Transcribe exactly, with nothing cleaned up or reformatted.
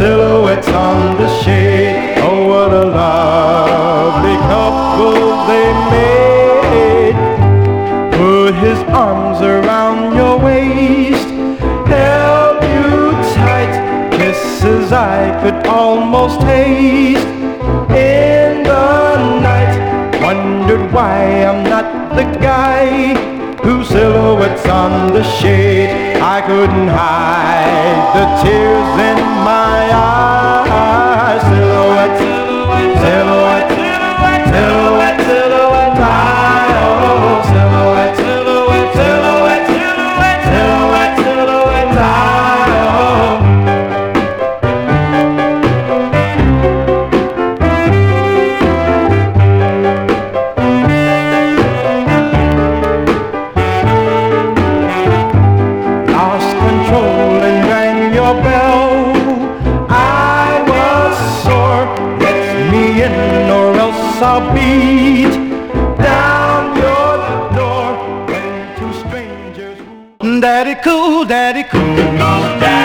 silhouettes on the shade. Oh, what a lovely couple they made. Put his arms around your waist, held you tight, kisses I could almost taste. In the night, wondered why I'm not the guy whose silhouette's on the shade. I couldn't hide the tears in my eyes. Silhouette, silhouette, silhouette, silhouette, silhouette, oh, silhouette, silhouette, silhouette, silhouette, silhouette, silhouette, oh. Lost control and rang your bell. I was sore. Let me in or else I'll beat down your door. When two strangers, Daddy cool, Daddy cool, Daddy